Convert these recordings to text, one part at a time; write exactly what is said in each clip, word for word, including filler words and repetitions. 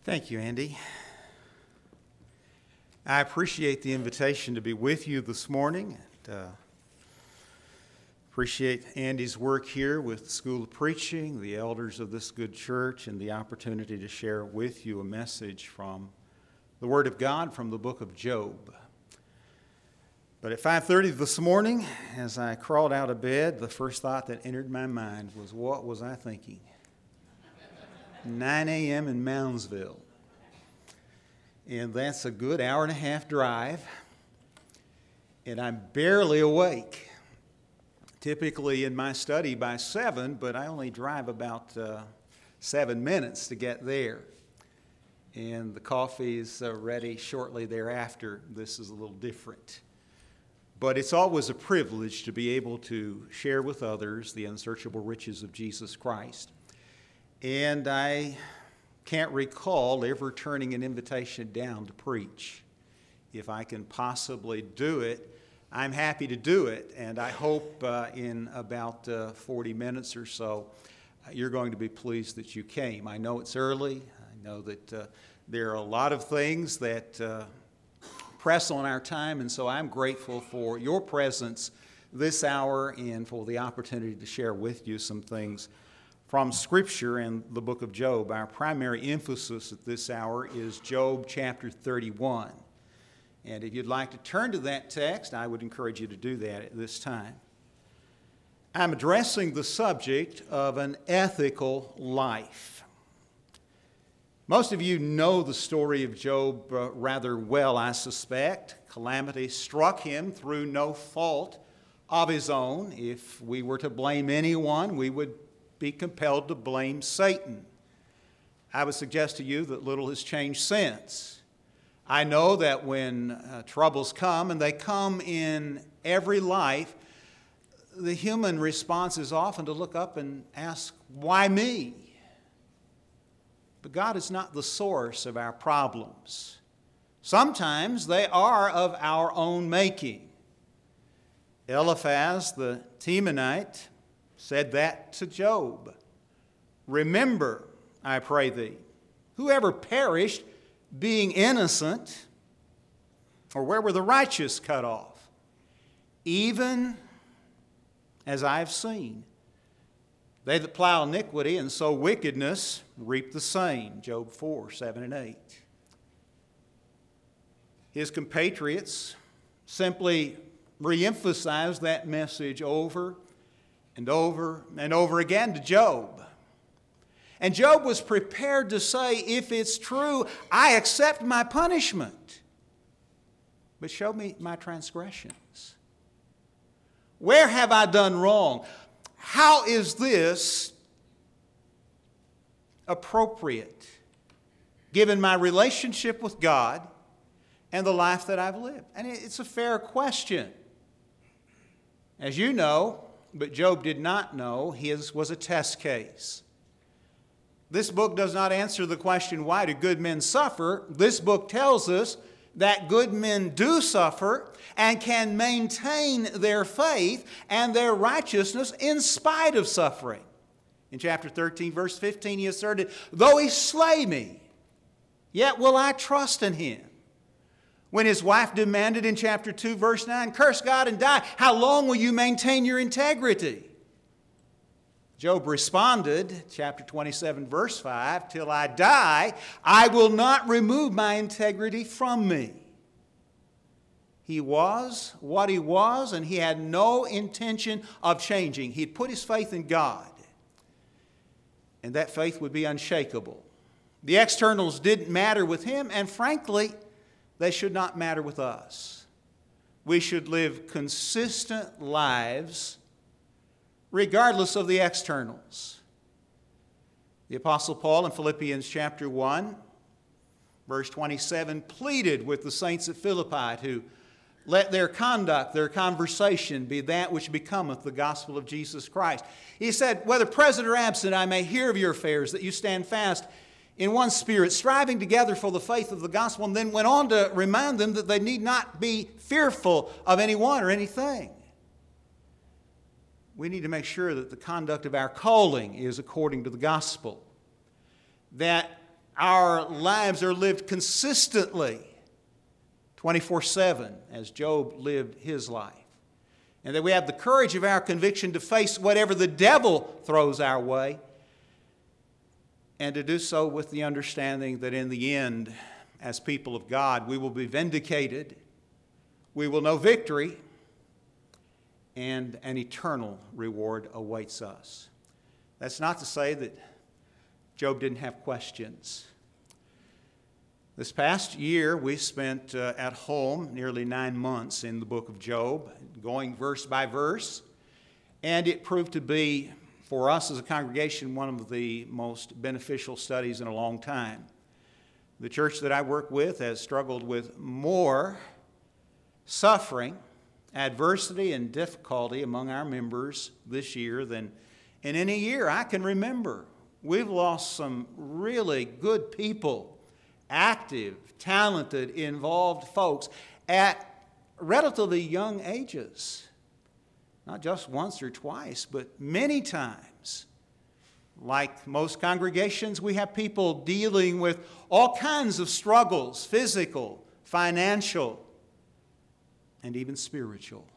Thank you, Andy. I appreciate the invitation to be with you this morning. And, uh, appreciate Andy's work here with the School of Preaching, the elders of this good church, and the opportunity to share with you a message from the Word of God from the book of Job. But at five thirty this morning, as I crawled out of bed, the first thought that entered my mind was, what was I thinking? nine a.m. in Moundsville. And that's a good hour and a half drive. And I'm barely awake. Typically in my study by seven, but I only drive about uh, seven minutes to get there. And the coffee is uh, ready shortly thereafter. This is a little different. But it's always a privilege to be able to share with others the unsearchable riches of Jesus Christ. And I can't recall ever turning an invitation down to preach. If I can possibly do it, I'm happy to do it. And I hope uh, in about uh, forty minutes or so, uh, you're going to be pleased that you came. I know it's early. I know that uh, there are a lot of things that uh, press on our time. And so I'm grateful for your presence this hour and for the opportunity to share with you some things from Scripture in the book of Job. Our primary emphasis at this hour is Job chapter thirty-one. And if you'd like to turn to that text, I would encourage you to do that at this time. I'm addressing the subject of an ethical life. Most of you know the story of Job uh, rather well, I suspect. Calamity struck him through no fault of his own. If we were to blame anyone, we would be compelled to blame Satan. I would suggest to you that little has changed since. I know that when uh, troubles come, and they come in every life, the human response is often to look up and ask, why me? But God is not the source of our problems. Sometimes they are of our own making. Eliphaz the Temanite said that to Job. Remember, I pray thee, whoever perished being innocent, or where were the righteous cut off? Even as I have seen, they that plow iniquity and sow wickedness reap the same. Job four, seven and eight. His compatriots simply reemphasized that message over and over and over again to Job. And Job was prepared to say, if it's true, I accept my punishment. But show me my transgressions. Where have I done wrong? How is this appropriate, given my relationship with God and the life that I've lived? And it's a fair question. As you know, but Job did not know, his was a test case. This book does not answer the question, why do good men suffer? This book tells us that good men do suffer and can maintain their faith and their righteousness in spite of suffering. In chapter thirteen, verse fifteen, he asserted, though he slay me, yet will I trust in him. When his wife demanded in chapter two, verse nine, curse God and die, how long will you maintain your integrity? Job responded, chapter twenty-seven, verse five, till I die, I will not remove my integrity from me. He was what he was, and he had no intention of changing. He'd put his faith in God, and that faith would be unshakable. The externals didn't matter with him, and frankly, they should not matter with us. We should live consistent lives regardless of the externals. The Apostle Paul in Philippians chapter one, verse twenty-seven, pleaded with the saints at Philippi to let their conduct, their conversation be that which becometh the gospel of Jesus Christ. He said, whether present or absent, I may hear of your affairs, that you stand fast in one spirit, striving together for the faith of the gospel, and then went on to remind them that they need not be fearful of anyone or anything. We need to make sure that the conduct of our calling is according to the gospel. That our lives are lived consistently, twenty-four seven, as Job lived his life. And that we have the courage of our conviction to face whatever the devil throws our way, and to do so with the understanding that in the end, as people of God, we will be vindicated, we will know victory, and an eternal reward awaits us. That's not to say that Job didn't have questions. This past year, we spent uh, at home nearly nine months in the book of Job, going verse by verse, and it proved to be, for us as a congregation, one of the most beneficial studies in a long time. The church that I work with has struggled with more suffering, adversity, and difficulty among our members this year than in any year I can remember. We've lost some really good people, active, talented, involved folks at relatively young ages. Not just once or twice, but many times. Like most congregations, we have people dealing with all kinds of struggles, physical, financial, and even spiritual.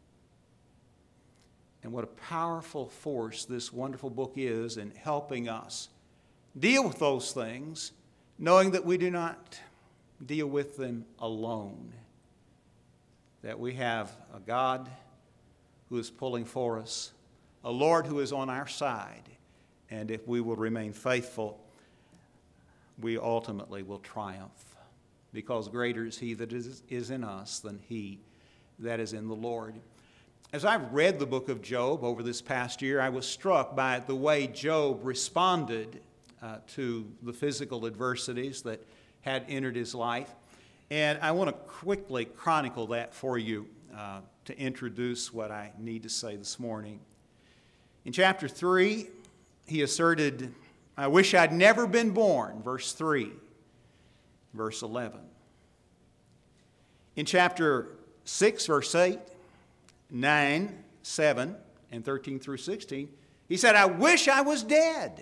And what a powerful force this wonderful book is in helping us deal with those things, knowing that we do not deal with them alone. That we have a God who is pulling for us, a Lord who is on our side, and if we will remain faithful, we ultimately will triumph, because greater is He that is, is in us than he that is in the Lord. As I've read the book of Job over this past year, I was struck by the way Job responded uh, to the physical adversities that had entered his life. And I want to quickly chronicle that for you uh, to introduce what I need to say this morning. In chapter three, he asserted, "I wish I'd never been born," verse three, verse eleven. In chapter six, verse eight, nine, seven, and thirteen through sixteen, he said, "I wish I was dead."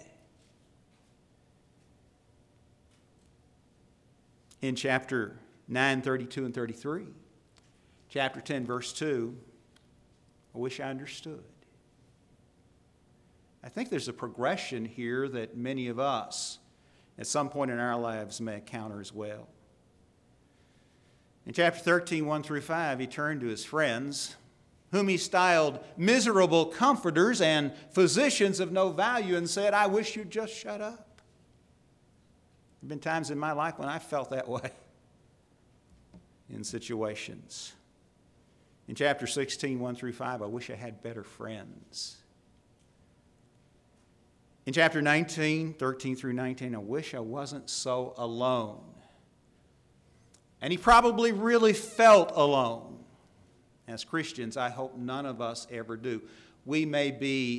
In chapter nine, thirty-two and thirty-three, chapter ten, verse two, "I wish I understood." I think there's a progression here that many of us at some point in our lives may encounter as well. In chapter thirteen, one through five, he turned to his friends, whom he styled miserable comforters and physicians of no value, and said, "I wish you'd just shut up." There have been times in my life when I felt that way in situations. In chapter sixteen, one through five, "I wish I had better friends." In chapter nineteen, thirteen through nineteen, "I wish I wasn't so alone." And he probably really felt alone. As Christians, I hope none of us ever do. We may be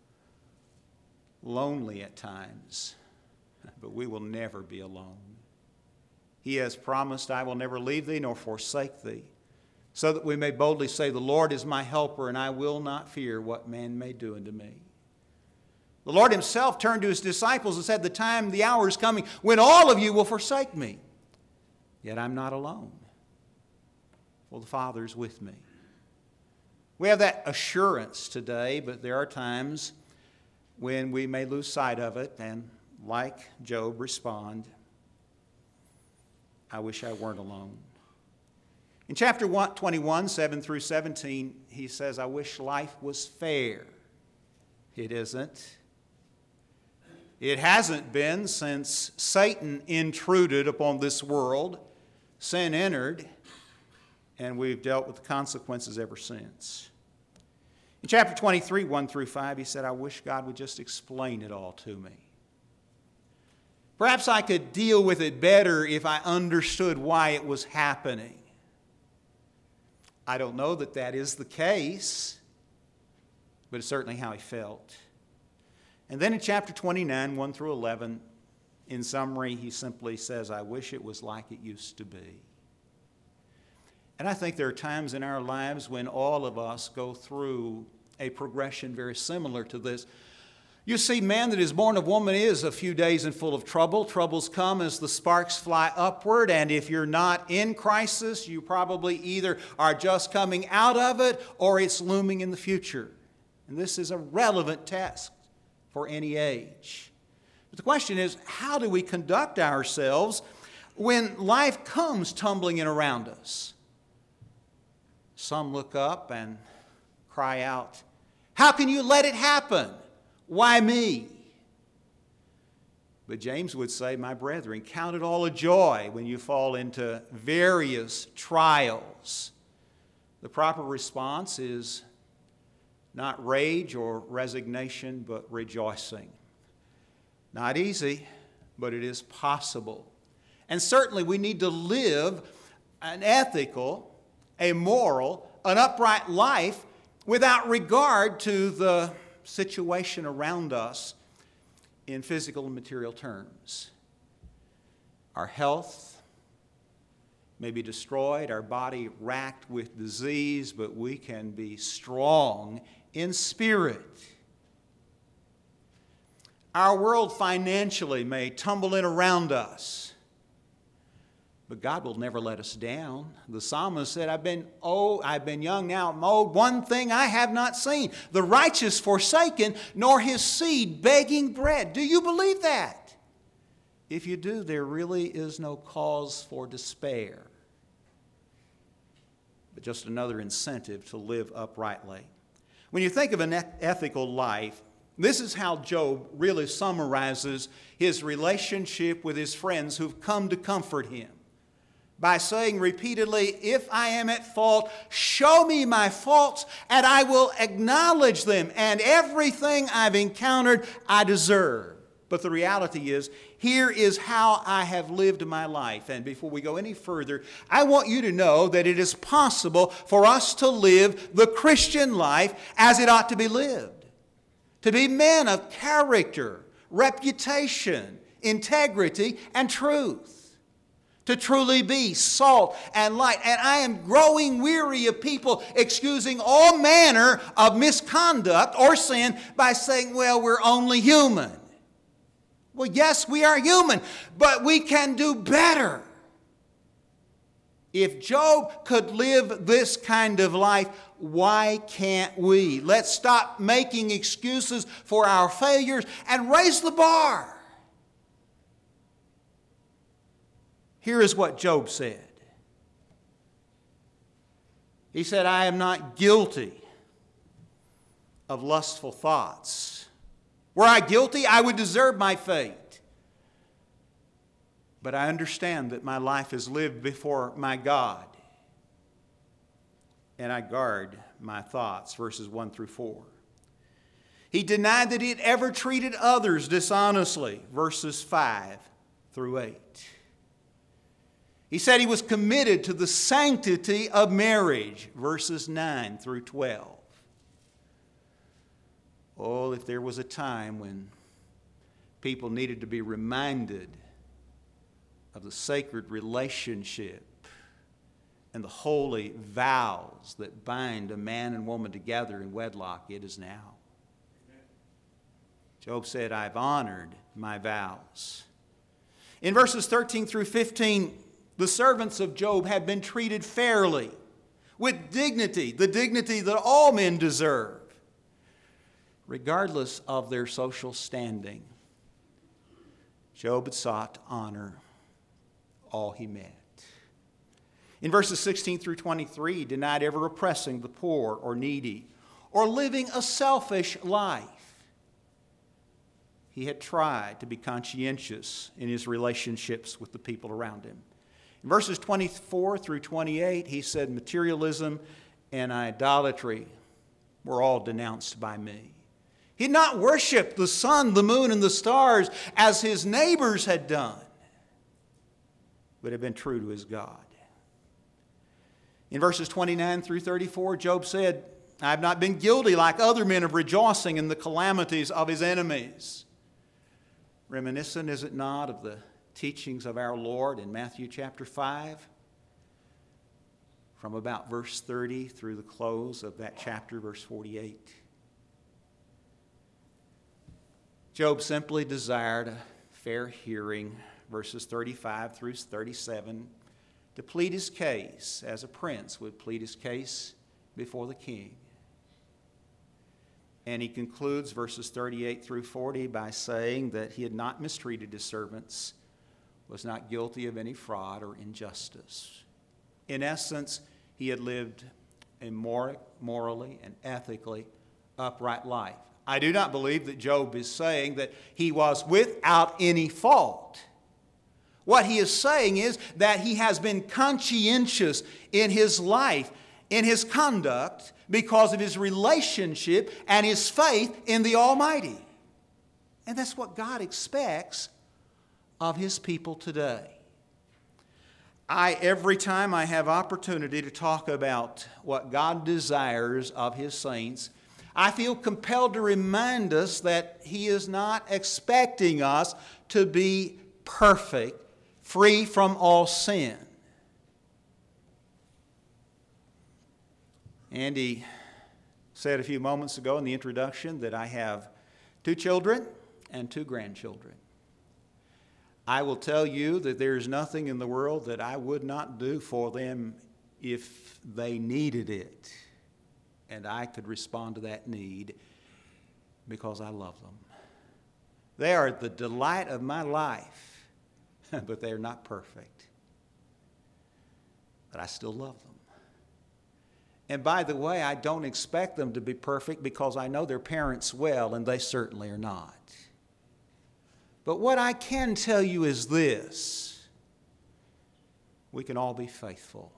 lonely at times, but we will never be alone. He has promised, "I will never leave thee nor forsake thee," so that we may boldly say, "The Lord is my helper, and I will not fear what man may do unto me." The Lord himself turned to his disciples and said, "The time, the hour is coming when all of you will forsake me. Yet I'm not alone, for the Father is with me." We have that assurance today, but there are times when we may lose sight of it and, like Job, respond, "I wish I weren't alone." In chapter twenty-one, seven through seventeen, he says, "I wish life was fair." It isn't. It hasn't been since Satan intruded upon this world. Sin entered, and we've dealt with the consequences ever since. In chapter twenty-three, one through five, he said, "I wish God would just explain it all to me. Perhaps I could deal with it better if I understood why it was happening." I don't know that that is the case, but it's certainly how he felt. And then in chapter twenty-nine, one through eleven, in summary, he simply says, "I wish it was like it used to be." And I think there are times in our lives when all of us go through a progression very similar to this. You see, man that is born of woman is a few days and full of trouble. Troubles come as the sparks fly upward, and if you're not in crisis, you probably either are just coming out of it or it's looming in the future. And this is a relevant task for any age. But the question is, how do we conduct ourselves when life comes tumbling in around us? Some look up and cry out, "How can you let it happen? Why me?" But James would say, "My brethren, count it all a joy when you fall into various trials." The proper response is not rage or resignation, but rejoicing. Not easy, but it is possible. And certainly we need to live an ethical, a moral, an upright life without regard to the situation around us in physical and material terms. Our health may be destroyed, our body racked with disease, but we can be strong in spirit. Our world financially may tumble in around us, but God will never let us down. The psalmist said, I've been old, I've been young, now I'm old. One thing I have not seen, the righteous forsaken, nor his seed begging bread. Do you believe that? If you do, there really is no cause for despair, but just another incentive to live uprightly. When you think of an ethical life, this is how Job really summarizes his relationship with his friends who've come to comfort him, by saying repeatedly, if I am at fault, show me my faults, and I will acknowledge them, and everything I've encountered I deserve. But the reality is, here is how I have lived my life. And before we go any further, I want you to know that it is possible for us to live the Christian life as it ought to be lived. To be men of character, reputation, integrity, and truth. To truly be salt and light. And I am growing weary of people excusing all manner of misconduct or sin by saying, well, we're only human. Well, yes, we are human, but we can do better. If Job could live this kind of life, why can't we? Let's stop making excuses for our failures and raise the bar. Here is what Job said. He said, I am not guilty of lustful thoughts. Were I guilty, I would deserve my fate. But I understand that my life is lived before my God. And I guard my thoughts, verses one through four. He denied that he had ever treated others dishonestly, verses five through eight. He said he was committed to the sanctity of marriage, verses nine through twelve. Oh, if there was a time when people needed to be reminded of the sacred relationship and the holy vows that bind a man and woman together in wedlock, it is now. Job said, I've honored my vows. In verses thirteen through fifteen, the servants of Job had been treated fairly, with dignity, the dignity that all men deserve, regardless of their social standing. Job had sought to honor all he met. In verses sixteen through twenty-three, he denied ever oppressing the poor or needy, or living a selfish life. He had tried to be conscientious in his relationships with the people around him. In verses twenty-four through twenty-eight, he said, materialism and idolatry were all denounced by me. He had not worshiped the sun, the moon, and the stars as his neighbors had done, but had been true to his God. In verses twenty-nine through thirty-four, Job said, I have not been guilty like other men of rejoicing in the calamities of his enemies. Reminiscent, is it not, of the teachings of our Lord in Matthew chapter five? From about verse thirty through the close of that chapter, verse forty-eight. Job simply desired a fair hearing, verses thirty-five through thirty-seven, to plead his case as a prince would plead his case before the king. And he concludes verses thirty-eight through forty by saying that he had not mistreated his servants, was not guilty of any fraud or injustice. In essence, he had lived a mor- morally and ethically upright life. I do not believe that Job is saying that he was without any fault. What he is saying is that he has been conscientious in his life, in his conduct, because of his relationship and his faith in the Almighty. And that's what God expects of his people today. I, every time I have opportunity to talk about what God desires of his saints, I feel compelled to remind us that he is not expecting us to be perfect, free from all sin. Andy said a few moments ago in the introduction that I have two children and two grandchildren. I will tell you that there is nothing in the world that I would not do for them if they needed it. And I could respond to that need because I love them. They are the delight of my life, but they are not perfect. But I still love them. And by the way, I don't expect them to be perfect because I know their parents well, and they certainly are not. But what I can tell you is this: we can all be faithful.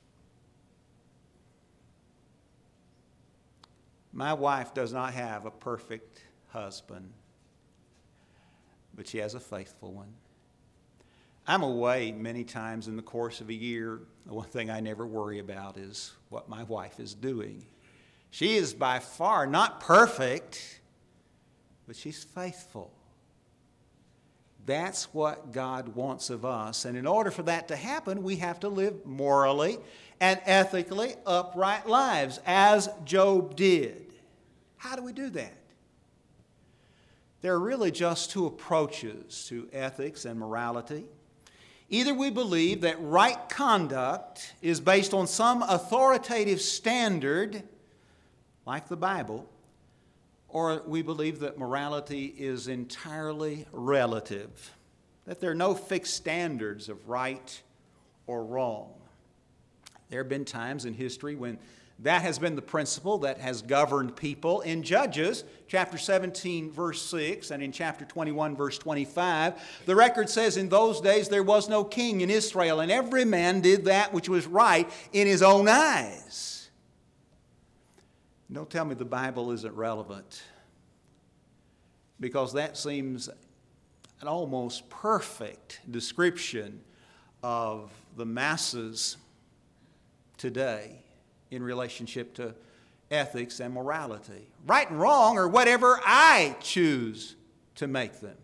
My wife does not have a perfect husband, but she has a faithful one. I'm away many times in the course of a year. The one thing I never worry about is what my wife is doing. She is by far not perfect, but she's faithful. That's what God wants of us. And in order for that to happen, we have to live morally and ethically upright lives, as Job did. How do we do that? There are really just two approaches to ethics and morality. Either we believe that right conduct is based on some authoritative standard, like the Bible, or we believe that morality is entirely relative, that there are no fixed standards of right or wrong. There have been times in history when that has been the principle that has governed people. In Judges chapter seventeen, verse six, and in chapter twenty-one, verse twenty-five, the record says, in those days there was no king in Israel, and every man did that which was right in his own eyes. Don't tell me the Bible isn't relevant, because that seems an almost perfect description of the masses today in relationship to ethics and morality. Right and wrong are whatever I choose to make them.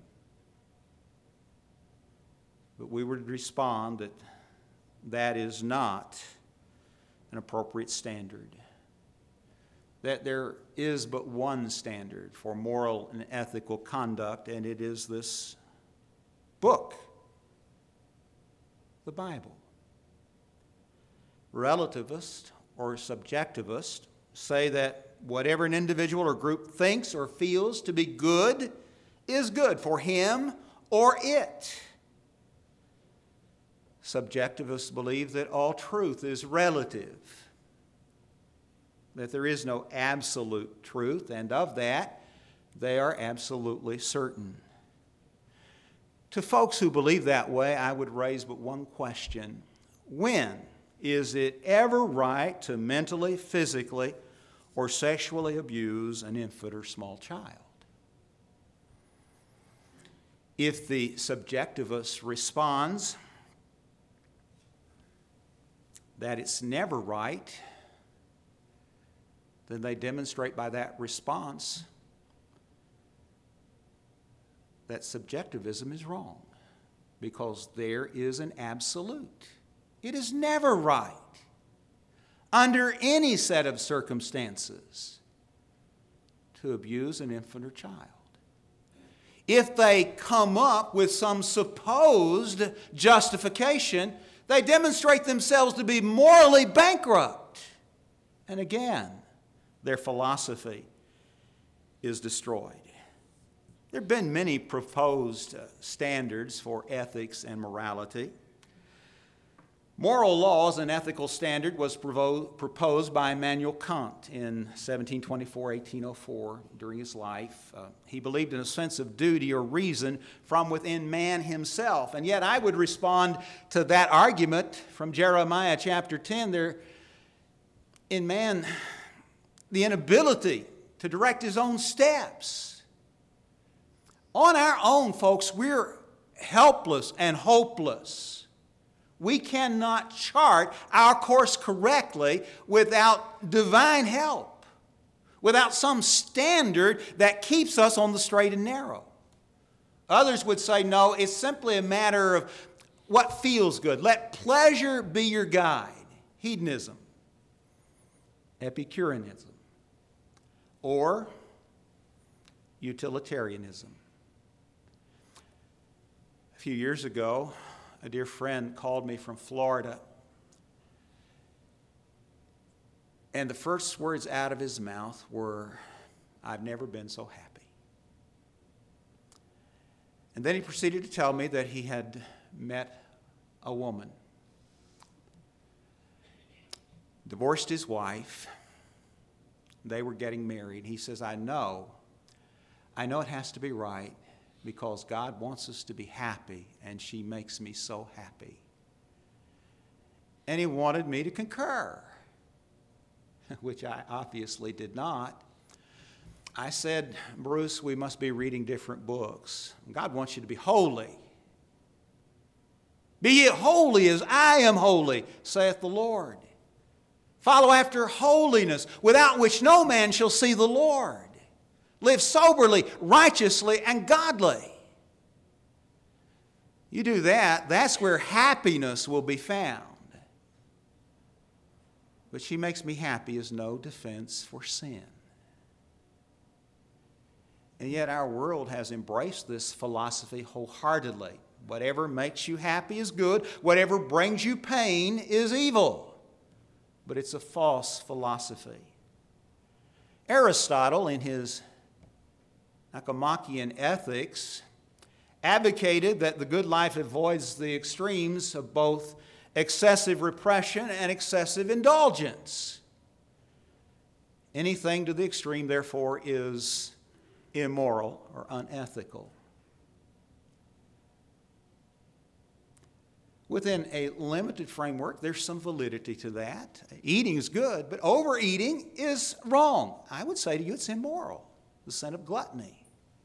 But we would respond that that is not an appropriate standard. That there is but one standard for moral and ethical conduct, and it is this book, the Bible. Relativists or subjectivists say that whatever an individual or group thinks or feels to be good is good for him or it. Subjectivists believe that all truth is relative, that there is no absolute truth, and of that they are absolutely certain. To folks who believe that way, I would raise but one question: when is it ever right to mentally, physically, or sexually abuse an infant or small child? If the subjectivist responds that it's never right, then they demonstrate by that response that subjectivism is wrong, because there is an absolute. It is never right, under any set of circumstances, to abuse an infant or child. If they come up with some supposed justification, they demonstrate themselves to be morally bankrupt. And again, their philosophy is destroyed. There have been many proposed uh, standards for ethics and morality. Moral laws and ethical standard was provo- proposed by Immanuel Kant in seventeen twenty-four to eighteen oh four during his life. Uh, he believed in a sense of duty or reason from within man himself. And yet I would respond to that argument from Jeremiah chapter ten. There, in man, the inability to direct his own steps. On our own, folks, we're helpless and hopeless. We cannot chart our course correctly without divine help, without some standard that keeps us on the straight and narrow. Others would say, no, it's simply a matter of what feels good. Let pleasure be your guide. Hedonism, Epicureanism, or utilitarianism. A few years ago, a dear friend called me from Florida, and the first words out of his mouth were, "I've never been so happy." And then he proceeded to tell me that he had met a woman, divorced his wife, they were getting married. He says, I know, I know it has to be right, because God wants us to be happy, and she makes me so happy. And he wanted me to concur, which I obviously did not. I said, Bruce, we must be reading different books. God wants you to be holy. Be ye holy as I am holy, saith the Lord. Follow after holiness, without which no man shall see the Lord. Live soberly, righteously, and godly. You do that, that's where happiness will be found. But she makes me happy is no defense for sin. And yet our world has embraced this philosophy wholeheartedly. Whatever makes you happy is good. Whatever brings you pain is evil. But it's a false philosophy. Aristotle, in his Nicomachean Ethics, advocated that the good life avoids the extremes of both excessive repression and excessive indulgence. Anything to the extreme, therefore, is immoral or unethical. Within a limited framework, there's some validity to that. Eating is good, but overeating is wrong. I would say to you it's immoral, the sin of gluttony.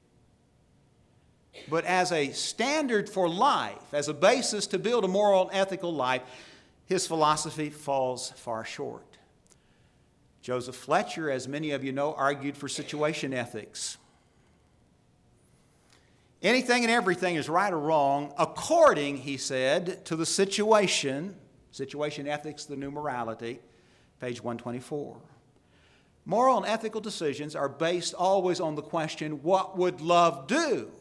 But as a standard for life, as a basis to build a moral and ethical life, his philosophy falls far short. Joseph Fletcher, as many of you know, argued for situation ethics. Anything and everything is right or wrong according, he said, to the situation. Situation ethics, the new morality, page one twenty-four. Moral and ethical decisions are based always on the question, what would love do?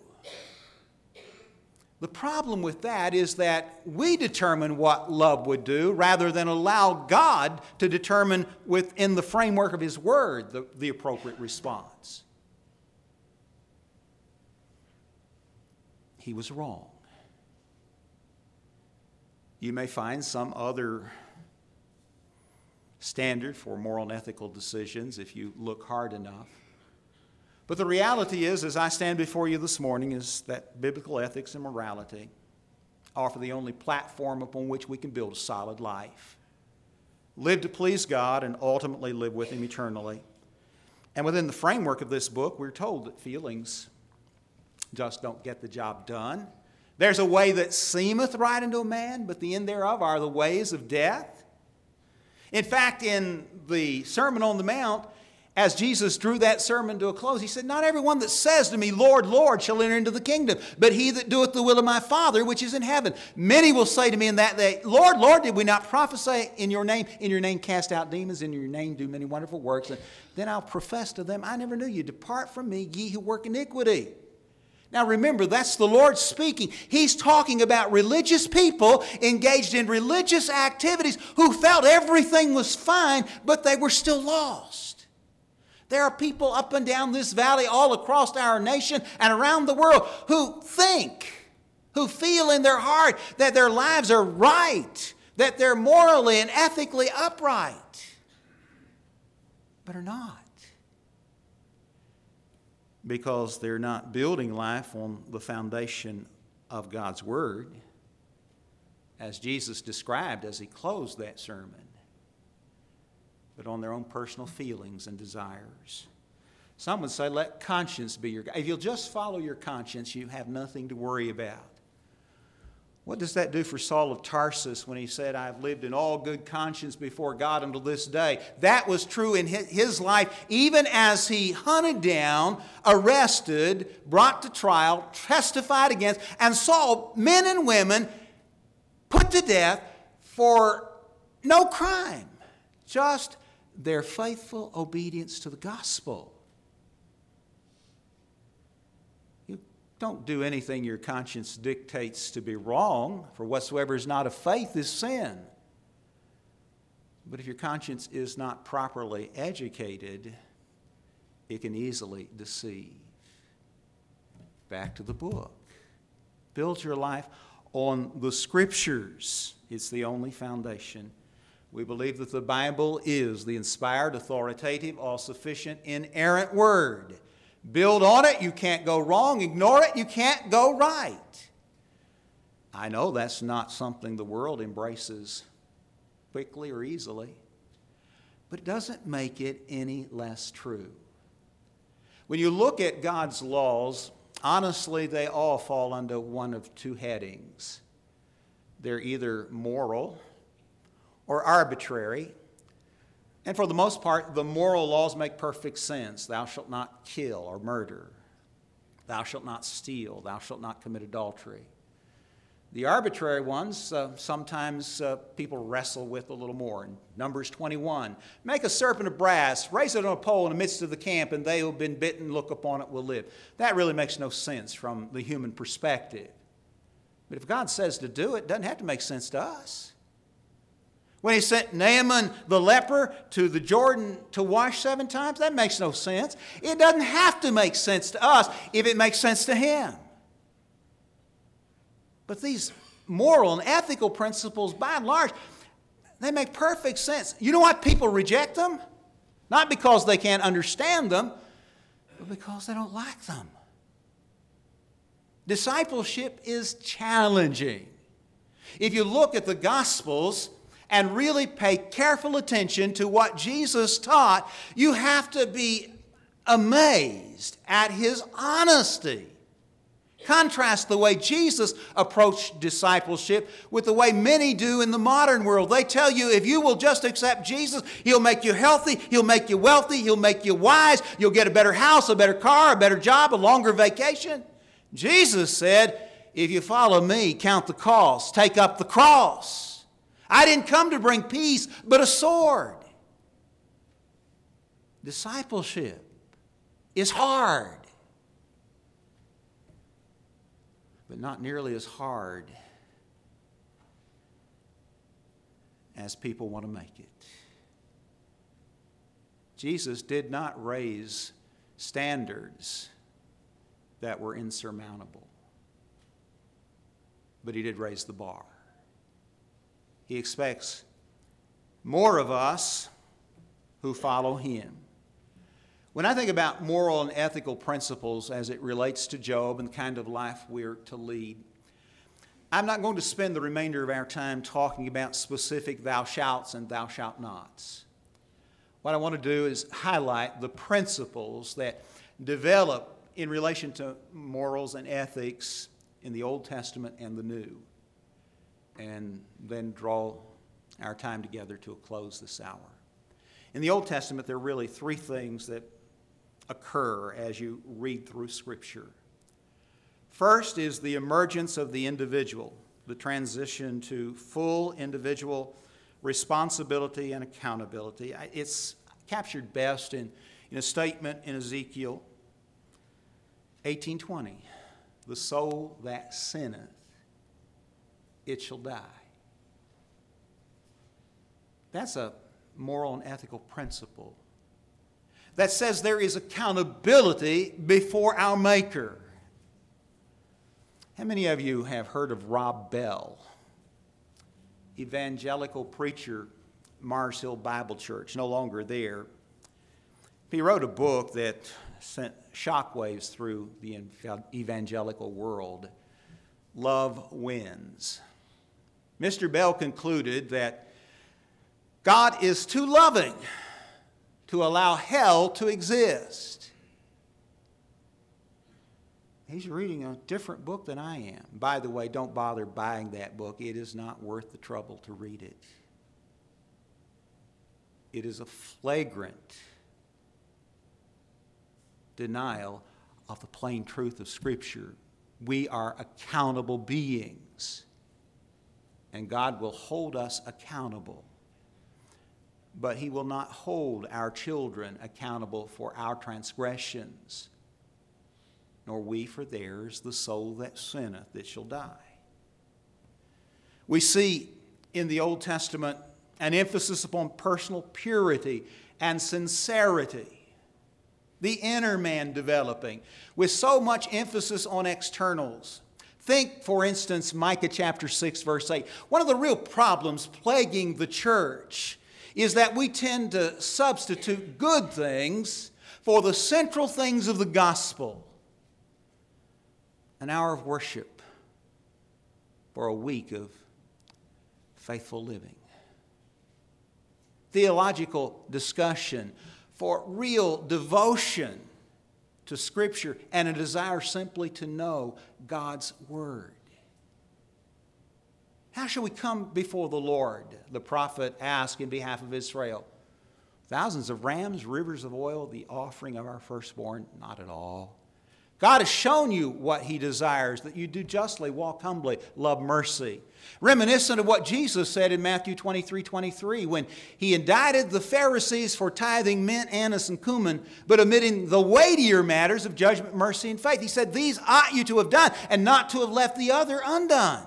The problem with that is that we determine what love would do rather than allow God to determine within the framework of His Word the, the appropriate response. He was wrong. You may find some other standard for moral and ethical decisions if you look hard enough. But the reality is, as I stand before you this morning, is that biblical ethics and morality offer the only platform upon which we can build a solid life. Live to please God and ultimately live with Him eternally. And within the framework of this book, we're told that feelings just don't get the job done. There's a way that seemeth right unto a man, but the end thereof are the ways of death. In fact, in the Sermon on the Mount, as Jesus drew that sermon to a close, He said, not everyone that says to me, Lord, Lord, shall enter into the kingdom, but he that doeth the will of my Father which is in heaven. Many will say to me in that day, Lord, Lord, did we not prophesy in your name? In your name cast out demons, in your name do many wonderful works. And then I'll profess to them, I never knew you. Depart from me, ye who work iniquity. Now remember, that's the Lord speaking. He's talking about religious people engaged in religious activities who felt everything was fine, but they were still lost. There are people up and down this valley, all across our nation and around the world, who think, who feel in their heart that their lives are right, that they're morally and ethically upright, but are not. Because they're not building life on the foundation of God's Word, as Jesus described as He closed that sermon, but on their own personal feelings and desires. Some would say, let conscience be your guide. If you'll just follow your conscience, you have nothing to worry about. What does that do for Saul of Tarsus when he said, I've lived in all good conscience before God until this day? That was true in his life, even as he hunted down, arrested, brought to trial, testified against, and saw men and women put to death for no crime, just their faithful obedience to the gospel. Don't do anything your conscience dictates to be wrong, for whatsoever is not of faith is sin. But if your conscience is not properly educated, it can easily deceive. Back to the book. Build your life on the Scriptures. It's the only foundation. We believe that the Bible is the inspired, authoritative, all-sufficient, inerrant Word. Build on it, you can't go wrong. Ignore it, you can't go right. I know that's not something the world embraces quickly or easily, but it doesn't make it any less true. When you look at God's laws, honestly, they all fall under one of two headings. They're either moral or arbitrary. And for the most part, the moral laws make perfect sense. Thou shalt not kill or murder. Thou shalt not steal. Thou shalt not commit adultery. The arbitrary ones, uh, sometimes uh, people wrestle with a little more. In Numbers twenty-one, make a serpent of brass, raise it on a pole in the midst of the camp, and they who have been bitten look upon it will live. That really makes no sense from the human perspective. But if God says to do it, it doesn't have to make sense to us. When He sent Naaman the leper to the Jordan to wash seven times, that makes no sense. It doesn't have to make sense to us if it makes sense to Him. But these moral and ethical principles, by and large, they make perfect sense. You know why people reject them? Not because they can't understand them, but because they don't like them. Discipleship is challenging. If you look at the Gospels and really pay careful attention to what Jesus taught, you have to be amazed at His honesty. Contrast the way Jesus approached discipleship with the way many do in the modern world. They tell you if you will just accept Jesus, He'll make you healthy, He'll make you wealthy, He'll make you wise, you'll get a better house, a better car, a better job, a longer vacation. Jesus said, if you follow me, count the cost, take up the cross. I didn't come to bring peace, but a sword. Discipleship is hard, but not nearly as hard as people want to make it. Jesus did not raise standards that were insurmountable, but He did raise the bar. He expects more of us who follow Him. When I think about moral and ethical principles as it relates to Job and the kind of life we're to lead, I'm not going to spend the remainder of our time talking about specific thou shalts and thou shalt nots. What I want to do is highlight the principles that develop in relation to morals and ethics in the Old Testament and the New, and then draw our time together to a close this hour. In the Old Testament, there are really three things that occur as you read through Scripture. First is the emergence of the individual, the transition to full individual responsibility and accountability. It's captured best in, in a statement in Ezekiel eighteen twenty. the soul that sinneth, it shall die. That's a moral and ethical principle that says there is accountability before our Maker. How many of you have heard of Rob Bell, evangelical preacher, Mars Hill Bible Church, no longer there? He wrote a book that sent shockwaves through the evangelical world, Love Wins. Mister Bell concluded that God is too loving to allow hell to exist. He's reading a different book than I am. By the way, don't bother buying that book. It is not worth the trouble to read it. It is a flagrant denial of the plain truth of Scripture. We are accountable beings, and God will hold us accountable. But He will not hold our children accountable for our transgressions, nor we for theirs. The soul that sinneth, it shall die. We see in the Old Testament an emphasis upon personal purity and sincerity, the inner man developing, with so much emphasis on externals. Think, for instance, Micah chapter six, verse eight. One of the real problems plaguing the church is that we tend to substitute good things for the central things of the gospel. An hour of worship for a week of faithful living. Theological discussion for real devotion to Scripture and a desire simply to know God's Word. How shall we come before the Lord? The prophet asked in behalf of Israel. Thousands of rams, rivers of oil, the offering of our firstborn? Not at all. God has shown you what He desires, that you do justly, walk humbly, love mercy. Reminiscent of what Jesus said in Matthew twenty-three twenty-three, when He indicted the Pharisees for tithing mint, anise, and cumin, but omitting the weightier matters of judgment, mercy, and faith. He said, these ought you to have done, and not to have left the other undone.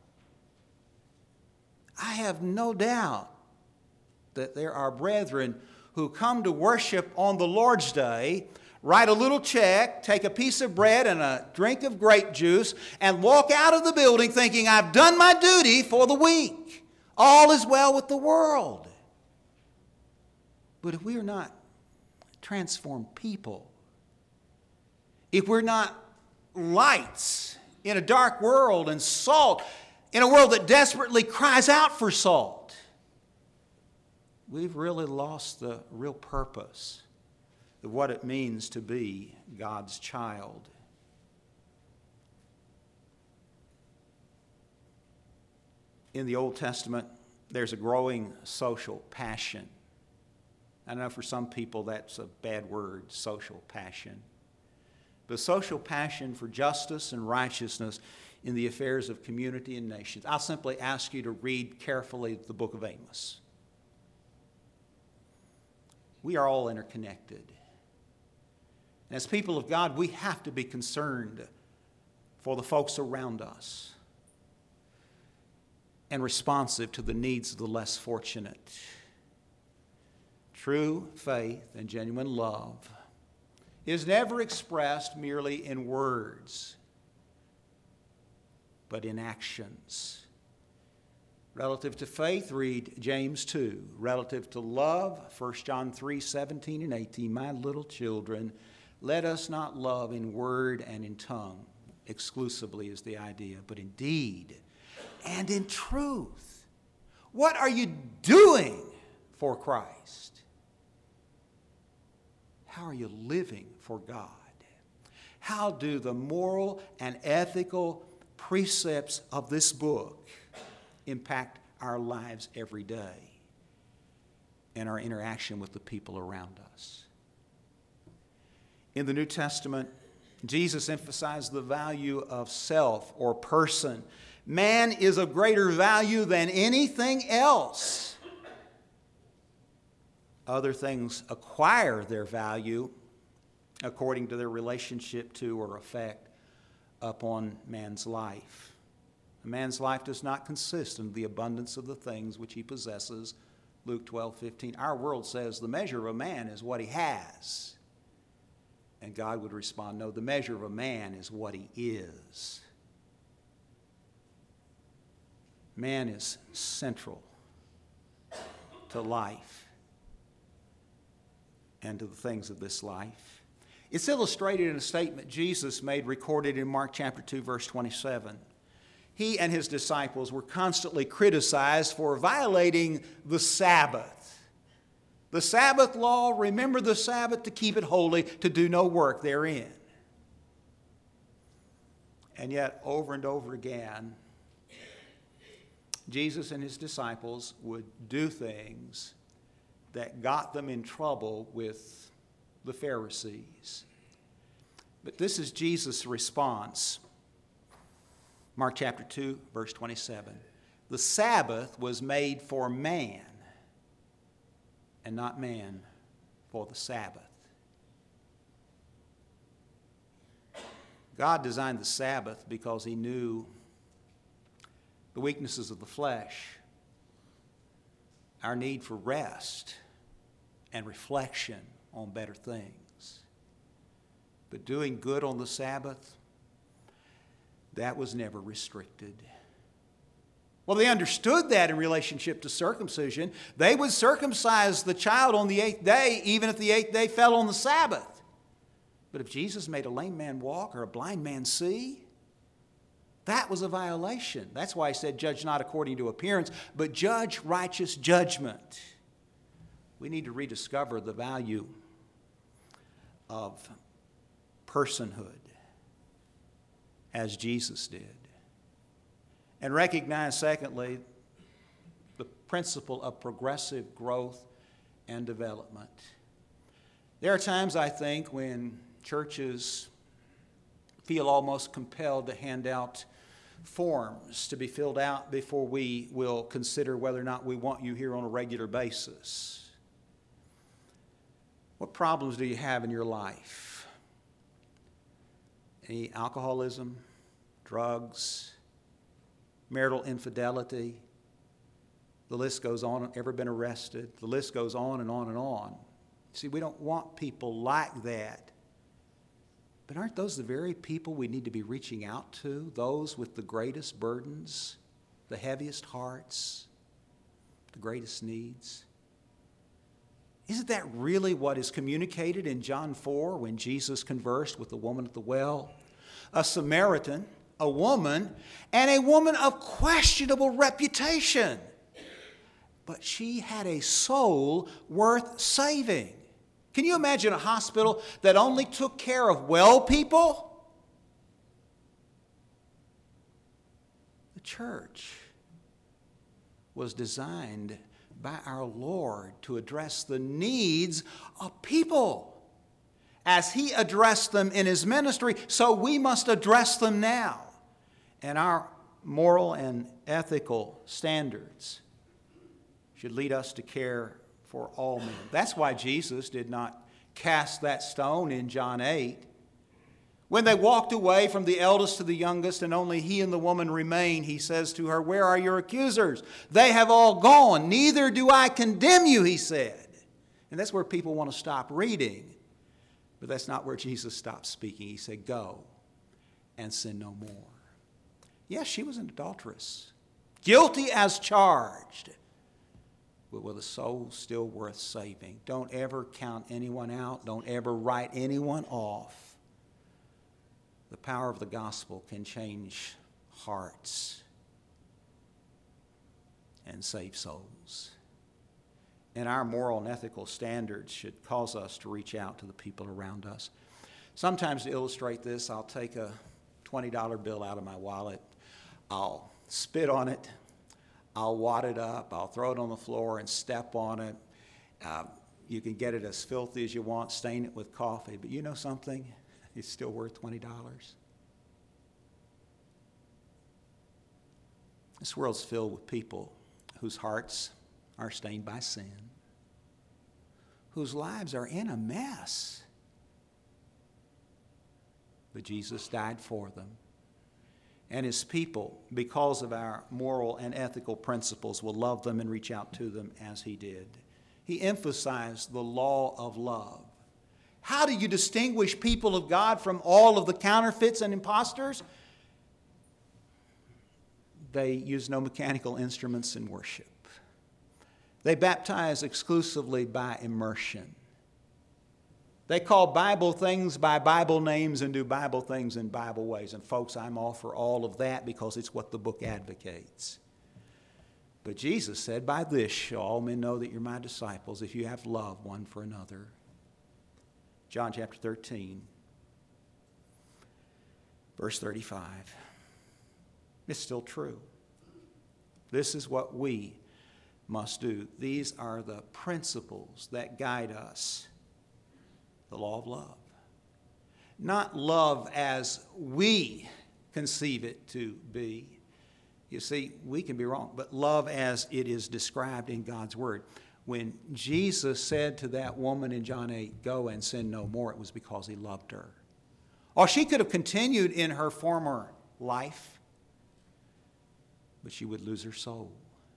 I have no doubt that there are brethren who come to worship on the Lord's Day, write a little check, take a piece of bread and a drink of grape juice, and walk out of the building thinking, I've done my duty for the week. All is well with the world. But if we are not transformed people, if we're not lights in a dark world and salt in a world that desperately cries out for salt, we've really lost the real purpose of what it means to be God's child. In the Old Testament, there's a growing social passion. I know for some people that's a bad word, social passion. But social passion for justice and righteousness in the affairs of community and nations. I'll simply ask you to read carefully the book of Amos. We are all interconnected. As people of God, we have to be concerned for the folks around us and responsive to the needs of the less fortunate. True faith and genuine love is never expressed merely in words, but in actions. Relative to faith, read James two. Relative to love, First John three, seventeen and eighteen. My little children, let us not love in word and in tongue exclusively is the idea, but in deed and in truth. What are you doing for Christ? How are you living for God? How do the moral and ethical precepts of this book impact our lives every day and our interaction with the people around us? In the New Testament, Jesus emphasized the value of self or person. Man is of greater value than anything else. Other things acquire their value according to their relationship to or effect upon man's life. A man's life does not consist in the abundance of the things which he possesses. Luke twelve fifteen. Our world says the measure of a man is what he has. And God would respond, no, the measure of a man is what he is. Man is central to life and to the things of this life. It's illustrated in a statement Jesus made, recorded in Mark chapter two, verse twenty-seven. He and his disciples were constantly criticized for violating the Sabbath. The Sabbath law, remember the Sabbath to keep it holy, to do no work therein. And yet, over and over again, Jesus and his disciples would do things that got them in trouble with the Pharisees. But this is Jesus' response. Mark chapter two, verse twenty-seven. The Sabbath was made for man, and not man for the Sabbath. God designed the Sabbath because he knew the weaknesses of the flesh, our need for rest and reflection on better things. But doing good on the Sabbath, that was never restricted. Well, they understood that in relationship to circumcision. They would circumcise the child on the eighth day, even if the eighth day fell on the Sabbath. But if Jesus made a lame man walk or a blind man see, that was a violation. That's why he said, judge not according to appearance, but judge righteous judgment. We need to rediscover the value of personhood, as Jesus did. And recognize, secondly, the principle of progressive growth and development. There are times, I think, when churches feel almost compelled to hand out forms to be filled out before we will consider whether or not we want you here on a regular basis. What problems do you have in your life? Any alcoholism, drugs, marital infidelity? The list goes on. Ever been arrested? The list goes on and on and on. See, we don't want people like that. But aren't those the very people we need to be reaching out to? Those with the greatest burdens, the heaviest hearts, the greatest needs? Isn't that really what is communicated in John four when Jesus conversed with the woman at the well? A Samaritan, a woman, and a woman of questionable reputation. But she had a soul worth saving. Can you imagine a hospital that only took care of well people? The church was designed by our Lord to address the needs of people. As he addressed them in his ministry, so we must address them now. And our moral and ethical standards should lead us to care for all men. That's why Jesus did not cast that stone in John eight. When they walked away from the eldest to the youngest and only he and the woman remained, he says to her, "Where are your accusers? They have all gone. Neither do I condemn you," he said. And that's where people want to stop reading. But that's not where Jesus stopped speaking. He said, "Go and sin no more." Yes, she was an adulteress, guilty as charged, but with a soul still worth saving. Don't ever count anyone out. Don't ever write anyone off. The power of the gospel can change hearts and save souls. And our moral and ethical standards should cause us to reach out to the people around us. Sometimes to illustrate this, I'll take a twenty dollar bill out of my wallet. I'll spit on it. I'll wad it up. I'll throw it on the floor and step on it. Uh, you can get it as filthy as you want, stain it with coffee. But you know something? It's still worth twenty dollars. This world's filled with people whose hearts are stained by sin, whose lives are in a mess. But Jesus died for them And his people, because of our moral and ethical principles, will love them and reach out to them as he did. He emphasized the law of love. How do you distinguish people of God from all of the counterfeits and imposters? They use no mechanical instruments in worship. They baptize exclusively by immersion. They call Bible things by Bible names and do Bible things in Bible ways. And folks, I'm all for all of that because it's what the book advocates. But Jesus said, by this shall all men know that you're my disciples, if you have love one for another. John chapter thirteen, verse thirty-five. It's still true. This is what we must do. These are the principles that guide us. The law of love. Not love as we conceive it to be. You see, we can be wrong, but love as it is described in God's Word. When Jesus said to that woman in John eight, go and sin no more, it was because he loved her. Or she could have continued in her former life, but she would lose her soul.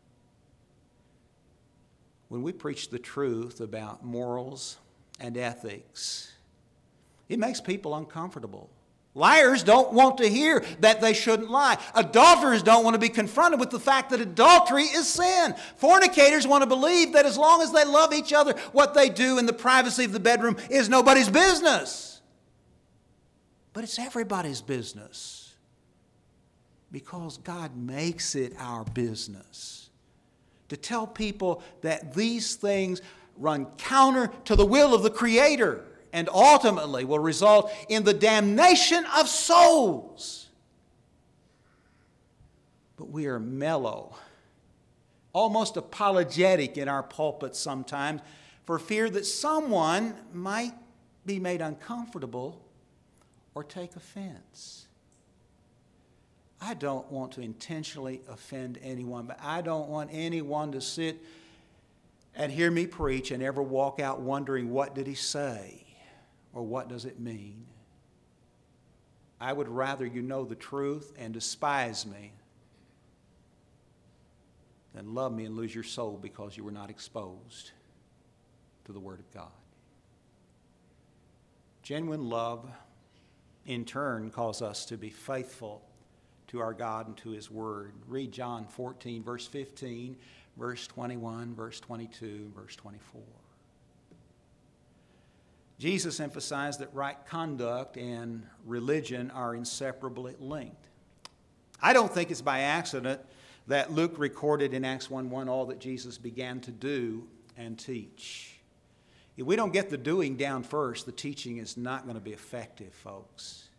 When we preach the truth about morals and ethics, it makes people uncomfortable. Liars don't want to hear that they shouldn't lie. Adulterers don't want to be confronted with the fact that adultery is sin. Fornicators want to believe that as long as they love each other, what they do in the privacy of the bedroom is nobody's business. But it's everybody's business because God makes it our business to tell people that these things run counter to the will of the Creator and ultimately will result in the damnation of souls. But we are mellow, almost apologetic in our pulpits sometimes for fear that someone might be made uncomfortable or take offense. I don't want to intentionally offend anyone, but I don't want anyone to sit and hear me preach and ever walk out wondering, what did he say? Or what does it mean? I would rather you know the truth and despise me than love me and lose your soul because you were not exposed to the Word of God. Genuine love, in turn, calls us to be faithful to our God and to His Word. Read John fourteen, verse fifteen, verse twenty-one, verse twenty-two, verse twenty-four. Jesus emphasized that right conduct and religion are inseparably linked. I don't think it's by accident that Luke recorded in Acts one one all that Jesus began to do and teach. If we don't get the doing down first, the teaching is not going to be effective, folks.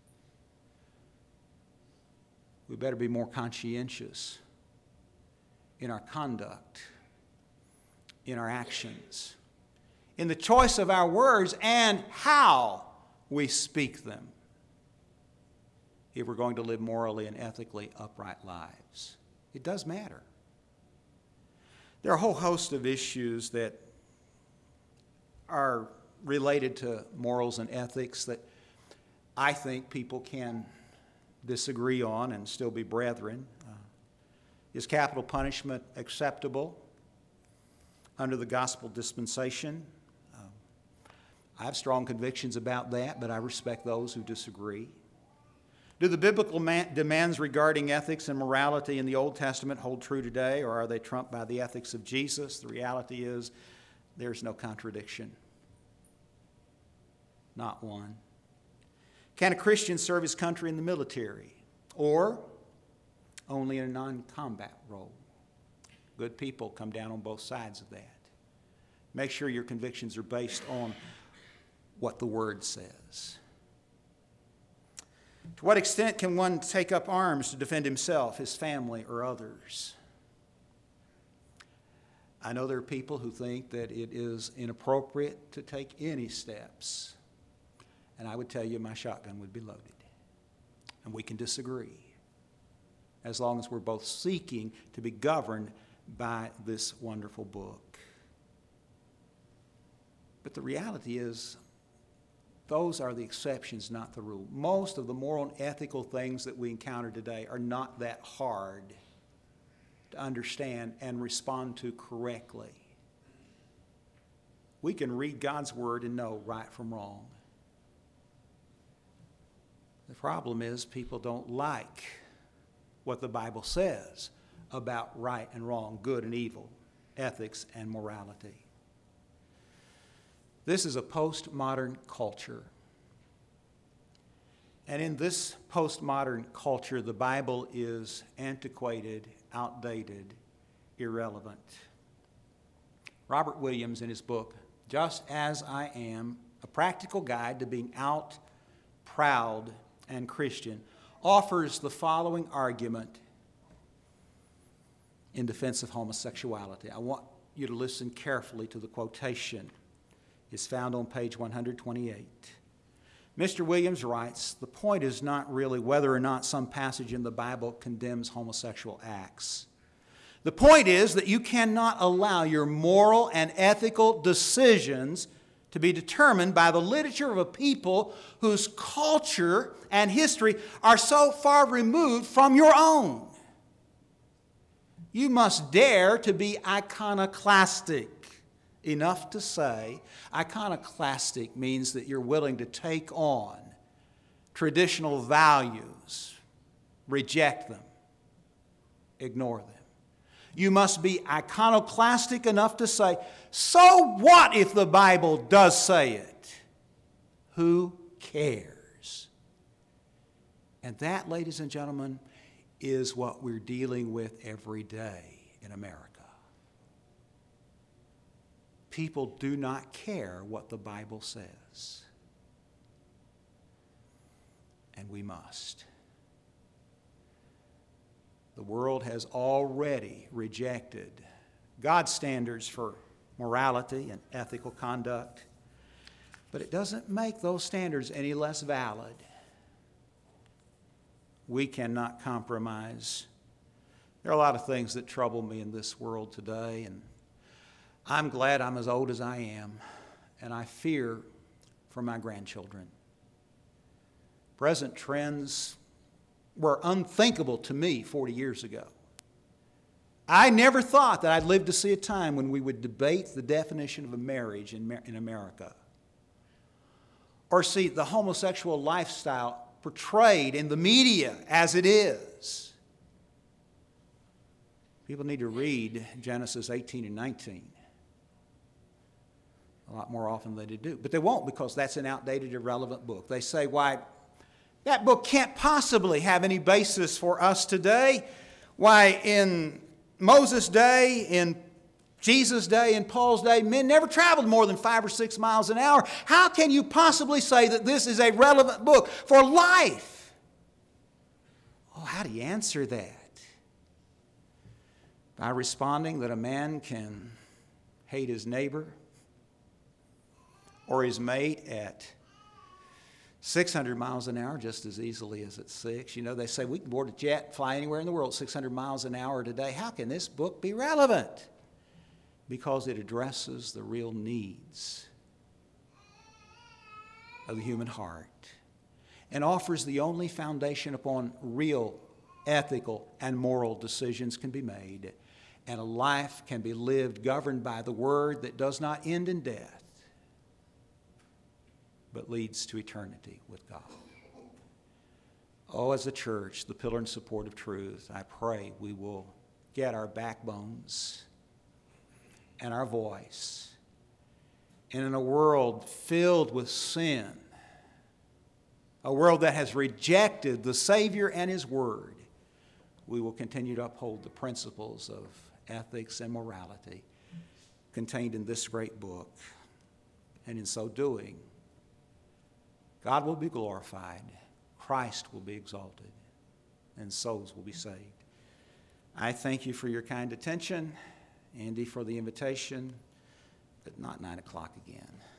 We better be more conscientious in our conduct, in our actions, in the choice of our words and how we speak them, if we're going to live morally and ethically upright lives. It does matter. There are a whole host of issues that are related to morals and ethics that I think people can disagree on and still be brethren. Uh, is capital punishment acceptable under the gospel dispensation? I have strong convictions about that, but I respect those who disagree. Do the biblical man- demands regarding ethics and morality in the Old Testament hold true today, or are they trumped by the ethics of Jesus? The reality is there's no contradiction. Not one. Can a Christian serve his country in the military, or only in a non-combat role? Good people come down on both sides of that. Make sure your convictions are based on what the Word says. To what extent can one take up arms to defend himself, his family, or others? I know there are people who think that it is inappropriate to take any steps. And I would tell you my shotgun would be loaded. And we can disagree, as long as we're both seeking to be governed by this wonderful book. But the reality is, those are the exceptions, not the rule. Most of the moral and ethical things that we encounter today are not that hard to understand and respond to correctly. We can read God's Word and know right from wrong. The problem is people don't like what the Bible says about right and wrong, good and evil, ethics and morality. This is a postmodern culture. And in this postmodern culture, the Bible is antiquated, outdated, irrelevant. Robert Williams, in his book, Just As I Am, A Practical Guide to Being Out, Proud, and Christian, offers the following argument in defense of homosexuality. I want you to listen carefully to the quotation. It's found on page one hundred twenty-eight. Mister Williams writes, "The point is not really whether or not some passage in the Bible condemns homosexual acts. The point is that you cannot allow your moral and ethical decisions to be determined by the literature of a people whose culture and history are so far removed from your own. You must dare to be iconoclastic enough to say, iconoclastic means that you're willing to take on traditional values, reject them, ignore them. You must be iconoclastic enough to say, so what if the Bible does say it? Who cares? And that, ladies and gentlemen, is what we're dealing with every day in America. People do not care what the Bible says. And we must. The world has already rejected God's standards for morality and ethical conduct, but it doesn't make those standards any less valid. We cannot compromise. There are a lot of things that trouble me in this world today, and I'm glad I'm as old as I am, and I fear for my grandchildren. Present trends were unthinkable to me forty years ago. I never thought that I'd live to see a time when we would debate the definition of a marriage in, in America, or see the homosexual lifestyle portrayed in the media as it is. People need to read Genesis eighteen and nineteen a lot more often than they do. But they won't, because that's an outdated, irrelevant book. They say, why, that book can't possibly have any basis for us today. Why, in Moses' day, in Jesus' day, in Paul's day, men never traveled more than five or six miles an hour. How can you possibly say that this is a relevant book for life? Oh, how do you answer that? By responding that a man can hate his neighbor or his mate at six hundred miles an hour just as easily as at six. You know, they say we can board a jet, fly anywhere in the world six hundred miles an hour today. How can this book be relevant? Because it addresses the real needs of the human heart and offers the only foundation upon real ethical and moral decisions can be made, and a life can be lived governed by the Word that does not end in death, but leads to eternity with God. Oh, as a church, the pillar and support of truth, I pray we will get our backbones and our voice. And in a world filled with sin, a world that has rejected the Savior and His Word, we will continue to uphold the principles of ethics and morality contained in this great book. And in so doing, God will be glorified, Christ will be exalted, and souls will be saved. I thank you for your kind attention, Andy for the invitation, but not nine o'clock again.